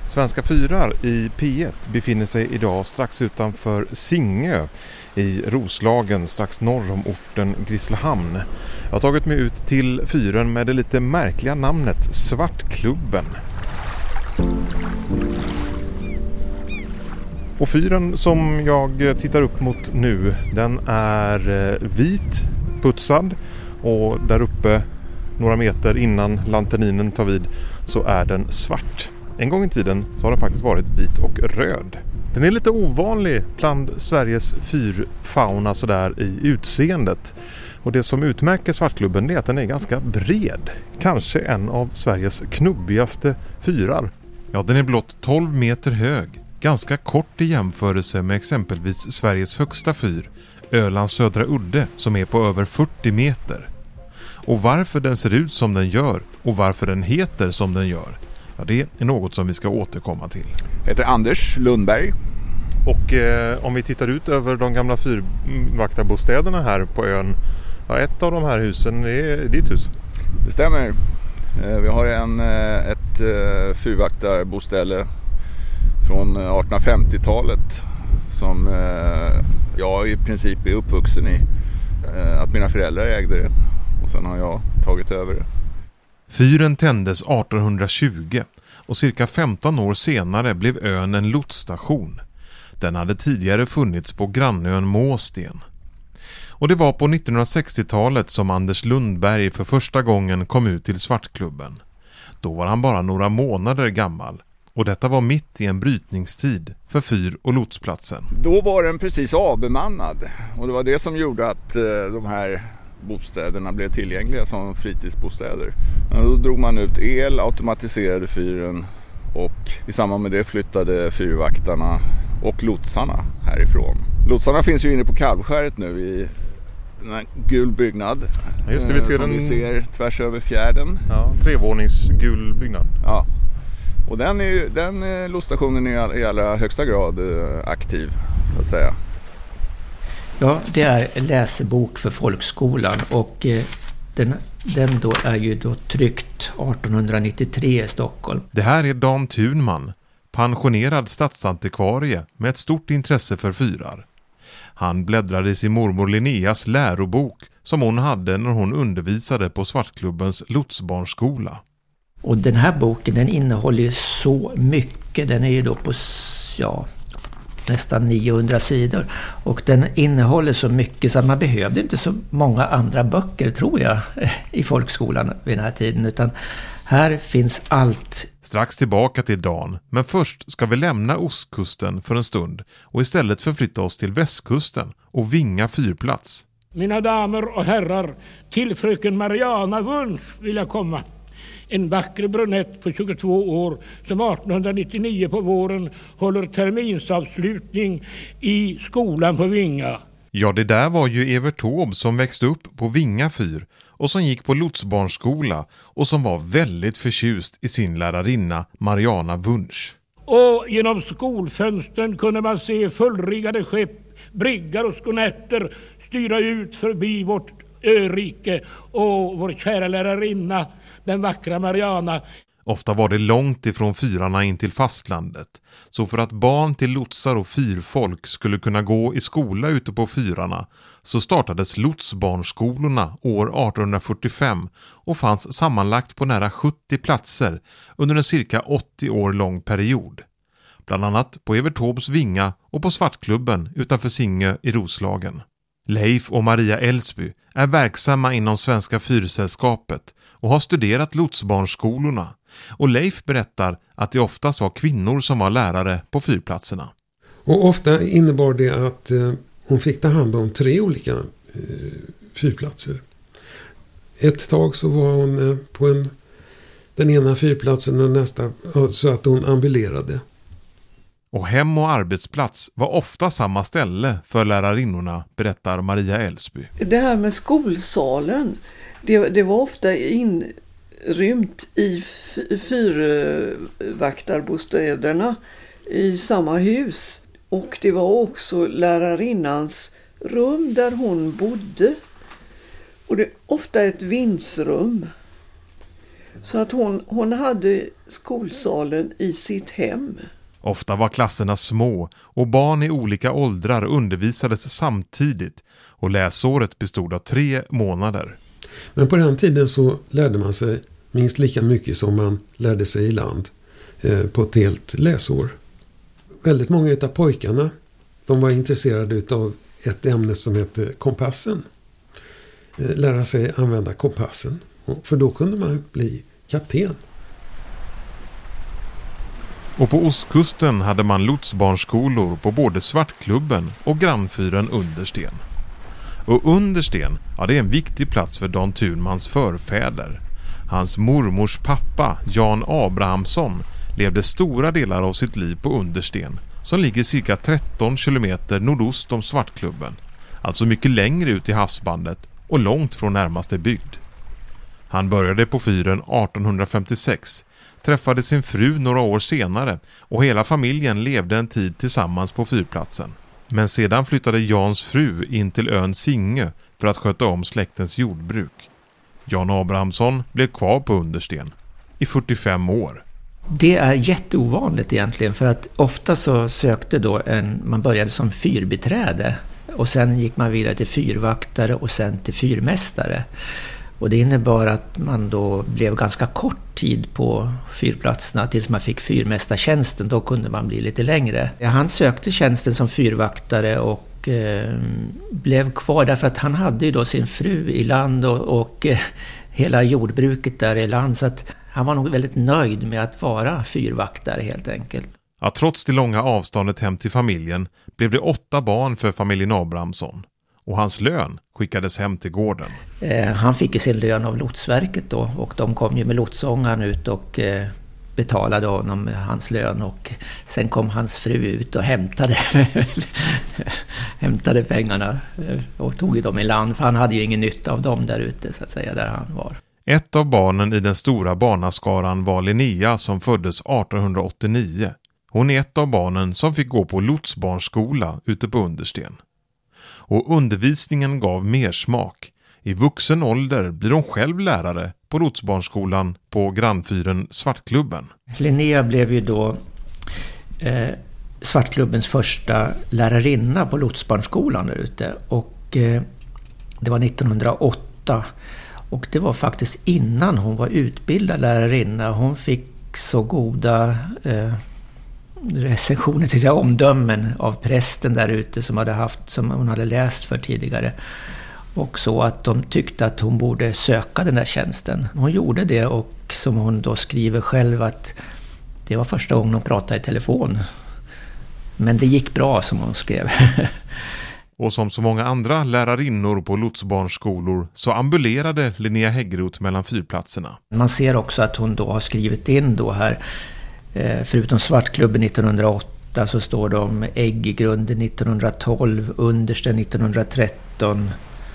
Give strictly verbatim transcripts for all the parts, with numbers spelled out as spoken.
Svenska fyrar i P ett befinner sig idag strax utanför Singö i Roslagen, strax norr om orten Grisslehamn. Jag har tagit mig ut till fyren med det lite märkliga namnet Svartklubben. Och fyren som jag tittar upp mot nu, den är vit, putsad, och där uppe några meter innan lanterninen tar vid så är den svart. En gång i tiden så har den faktiskt varit vit och röd. Den är lite ovanlig bland Sveriges fyrfauna sådär i utseendet. Och det som utmärker Svartklubben är att den är ganska bred. Kanske en av Sveriges knubbigaste fyrar. Ja, den är blott tolv meter hög. Ganska kort i jämförelse med exempelvis Sveriges högsta fyr, Ölands södra udde, som är på över fyrtio meter. Och varför den ser ut som den gör och varför den heter som den gör, ja, det är något som vi ska återkomma till. Jag heter Anders Lundberg. Och eh, om vi tittar ut över de gamla fyrvaktarbostäderna här på ön, ja, ett av de här husen är ditt hus. Det stämmer. Eh, vi har en, eh, ett eh, fyrvaktarboställe från artonhundrafemtiotalet som eh, jag i princip är uppvuxen i. Eh, att mina föräldrar ägde det och sen har jag tagit över det. Fyren tändes artonhundratjugo och cirka femton år senare blev ön en lotsstation. Den hade tidigare funnits på grannön Måsten. Och det var på nittonhundrasextiotalet som Anders Lundberg för första gången kom ut till Svartklubben. Då var han bara några månader gammal. Och detta var mitt i en brytningstid för fyr- och lotsplatsen. Då var den precis avbemannad och det var det som gjorde att eh, de här bostäderna blev tillgängliga som fritidsbostäder. Då drog man ut el, automatiserade fyren och i samband med det flyttade fyrvaktarna och lotsarna härifrån. Lotsarna finns ju inne på Kalvskäret nu i en gul byggnad. Ja, just det, vi ser som den... vi ser tvärs över fjärden. Ja, trevåningsgul byggnad. Ja. Och den, är, den lotsstationen är i allra högsta grad aktiv, så att säga. Ja, det är läsebok för folkskolan och eh, den, den då är ju då tryckt artonhundranittiotre i Stockholm. Det här är Dan Thunman, pensionerad stadsantikvarie med ett stort intresse för fyrar. Han bläddrade i sin mormor Linneas lärobok som hon hade när hon undervisade på Svartklubbens lotsbarnskola. Och den här boken, den innehåller ju så mycket. Den är ju då på ja, nästan niohundra sidor. Och den innehåller så mycket så att man behövde inte så många andra böcker, tror jag, i folkskolan vid den här tiden. Utan här finns allt. Strax tillbaka till Dan, men först ska vi lämna ostkusten för en stund och istället förflytta oss till västkusten och Vinga fyrplats. Mina damer och herrar, till fröken Mariana Wunsch vill jag komma. En vacker brunett på tjugotvå år som artonhundranittionio på våren håller terminsavslutning i skolan på Vinga. Ja, det där var ju Evert Taube som växte upp på Vinga fyr och som gick på lotsbarnskola och som var väldigt förtjust i sin lärarinna Mariana Wunsch. Och genom skolfönstren kunde man se fullriggade skepp, briggar och skonetter styra ut förbi vårt örike och vår kära lärarinna, den vackra Mariana. Ofta var det långt ifrån fyrarna in till fastlandet. Så för att barn till lotsar och fyrfolk skulle kunna gå i skola ute på fyrarna så startades lotsbarnskolorna år artonhundrafyrtiofem och fanns sammanlagt på nära sjuttio platser under en cirka åttio år lång period. Bland annat på Evert Taubes Vinga och på Svartklubben utanför Singö i Roslagen. Leif och Maria Älsby är verksamma inom Svenska fyrsällskapet och har studerat lotsbarnskolorna. Och Leif berättar att det oftast var kvinnor som var lärare på fyrplatserna. Och ofta innebar det att eh, hon fick ta hand om tre olika eh, fyrplatser. Ett tag så var hon eh, på en, den ena fyrplatsen och nästa så att hon ambulerade. Och hem- och arbetsplats var ofta samma ställe för lärarinnorna, berättar Maria Älsby. Det här med skolsalen, det, det var ofta inrymt i fyrvaktarbostäderna i samma hus. Och det var också lärarinnans rum där hon bodde. Och det ofta ett vindsrum. Så att hon, hon hade skolsalen i sitt hem. Ofta var klasserna små och barn i olika åldrar undervisades samtidigt och läsåret bestod av tre månader. Men på den tiden så lärde man sig minst lika mycket som man lärde sig i land eh, på ett helt läsår. Väldigt många av pojkarna, de var intresserade av ett ämne som hette kompassen. Eh, lära sig använda kompassen. För då kunde man bli kapten. Och på ostkusten hade man lotsbarnskolor på både Svartklubben och Grannfyren Understen. Och Understen, ja, det är en viktig plats för Dan Thunmans förfäder. Hans mormors pappa, Jan Abrahamsson, levde stora delar av sitt liv på Understen, som ligger cirka tretton kilometer nordost om Svartklubben. Alltså mycket längre ut i havsbandet och långt från närmaste bygd. Han började på fyren arton femtiosex, träffade sin fru några år senare och hela familjen levde en tid tillsammans på fyrplatsen. Men sedan flyttade Jans fru in till ön Singö för att sköta om släktens jordbruk. Jan Abrahamsson blev kvar på Understen i fyrtiofem år. Det är jätteovanligt egentligen, för att ofta så sökte då en, man började som fyrbiträde och sen gick man vidare till fyrvaktare och sen till fyrmästare. Och det innebar att man då blev ganska kort tid på fyrplatserna tills man fick fyrmästartjänsten. Då kunde man bli lite längre. Han sökte tjänsten som fyrvaktare och eh, blev kvar därför att han hade ju då sin fru i land och, och eh, hela jordbruket där i land. Så att han var nog väldigt nöjd med att vara fyrvaktare helt enkelt. Ja, trots det långa avståndet hem till familjen blev det åtta barn för familjen Abrahamsson. Och hans lön skickades hem till gården. Eh, han fick sin lön av lotsverket då, och de kom ju med lotsångan ut och eh, betalade honom hans lön, och sen kom hans fru ut och hämtade hämtade pengarna och tog dem i land, för han hade ju ingen nytta av dem där ute så att säga där han var. Ett av barnen i den stora barnaskaran var Linnea som föddes arton åttionio. Hon är ett av barnen som fick gå på lotsbarnsskola ute på Understen. Och undervisningen gav mer smak. I vuxen ålder blir hon själv lärare på lotsbarnsskolan på Grannfyren Svartklubben. Linnea blev ju då eh, Svartklubbens första lärarinna på lotsbarnsskolan där ute. Och eh, det var nittonhundraåtta. Och det var faktiskt innan hon var utbildad lärarinna. Hon fick så goda eh, recensioner, till säga, omdömen av prästen där ute som hade haft, som hon hade läst för tidigare. Och så att de tyckte att hon borde söka den där tjänsten. Hon gjorde det, och som hon då skriver själv att det var första gången hon pratade i telefon. Men det gick bra, som hon skrev. Och som så många andra lärarinnor på lotsbarnsskolor så ambulerade Linnea Häggroth mellan fyrplatserna. Man ser också att hon då har skrivit in då här, förutom Svartklubben nittonhundraåtta så står det om Äggegrunden nittonhundratolv, Understen nittonhundratretton.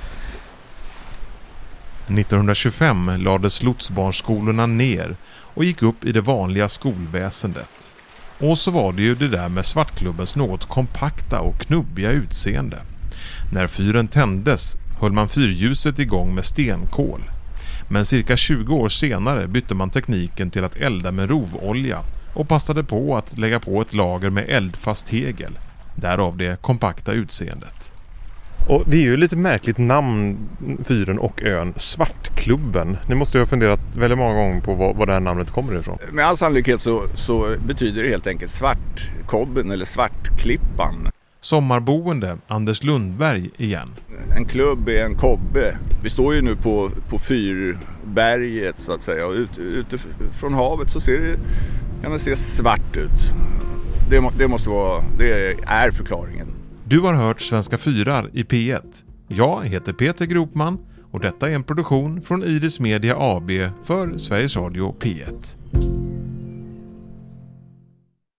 nittonhundratjugofem lades lotsbarnsskolorna ner och gick upp i det vanliga skolväsendet. Och så var det ju det där med Svartklubbens något kompakta och knubbiga utseende. När fyren tändes höll man fyrljuset igång med stenkol. Men cirka tjugo år senare bytte man tekniken till att elda med rovolja och passade på att lägga på ett lager med eldfast tegel. Därav det kompakta utseendet. Och det är ju lite märkligt namn, fyren och ön, Svartklubben. Ni måste ju ha funderat väldigt många gånger på vad, vad det här namnet kommer ifrån. Med all sannolikhet så, så betyder det helt enkelt Svartkobben eller Svartklippan. Sommarboende Anders Lundberg igen. En klubb är en kobbe. Vi står ju nu på, på Fyrberget så att säga. Och ut, utifrån havet så ser det, kan det se svart ut. Det, det måste vara, det är förklaringen. Du har hört Svenska fyrar i P ett. Jag heter Peter Gropman och detta är en produktion från Iris Media A B för Sveriges Radio P ett.